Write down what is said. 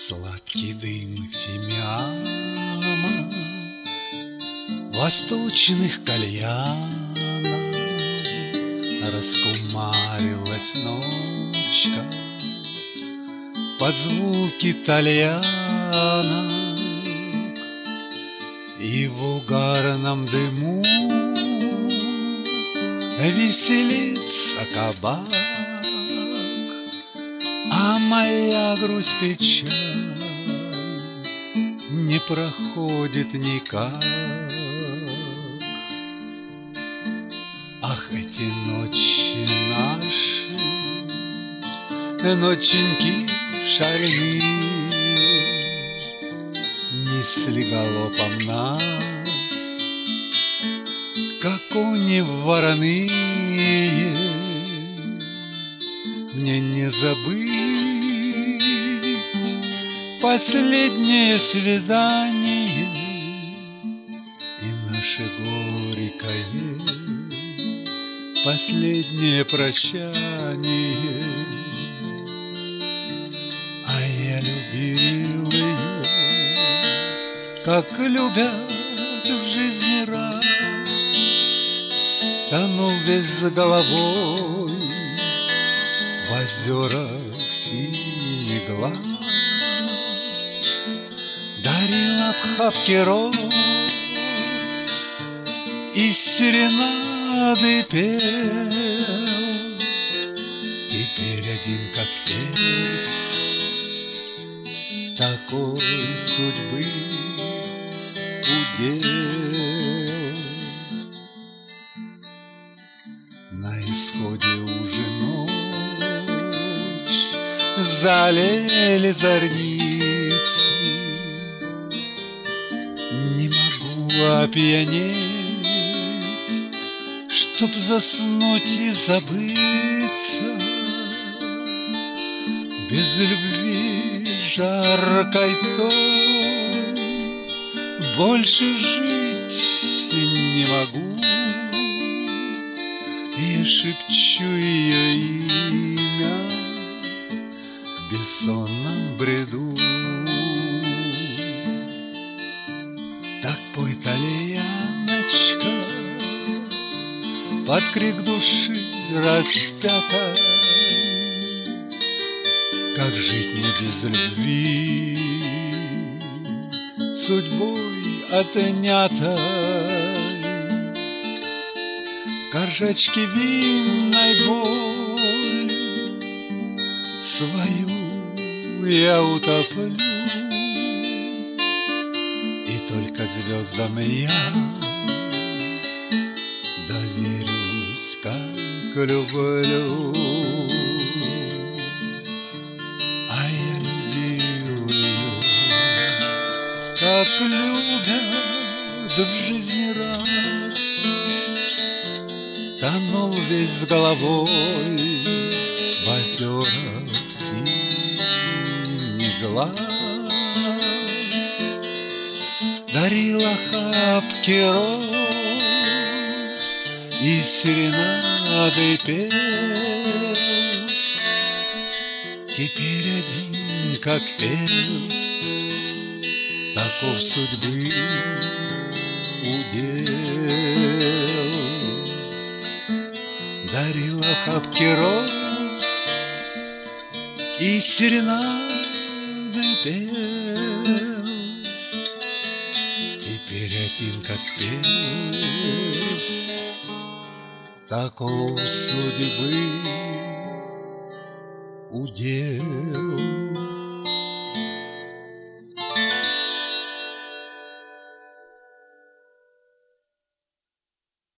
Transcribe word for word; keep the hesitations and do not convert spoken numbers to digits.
Сладкий дым фимиама, восточных кальянов, раскумарилась ночка под звуки тальяна, и в угарном дыму веселится кабак, а моя грусть, печаль не проходит никак. Ах, эти ночи наши, ноченьки шальные, несли галопом нас, как кони вороные. Мне не забыть последнее свидание и наше горькое последнее прощание. А я любил ее, как любят в жизни раз, тонул весь за головой в озерах синий глаз, дарил обхапки роз и серенады пел. Теперь один как перст такой судьбы удел. На исходе уже ночь, залили зорницы, не могу опьянеть, чтоб заснуть и забыться. Без любви жаркой той больше жить не могу. И шепчу ее имя в бессонном бреду. Так пой, тальяночка, под крик души распятой, как жить мне без любви, судьбой отнятой. Горшочки винной боли свою я утоплю, и только звездам я доверюсь, как люблю. А я любил ее, как любят в жизни раз, тонул весь с головой в озерах синий глаз, дарил охапки роз и серенады пел. Теперь один как перст таков судьбы удел. Дарил охапки роз и серенады пел. Теперь один как перст таков судьбы удел.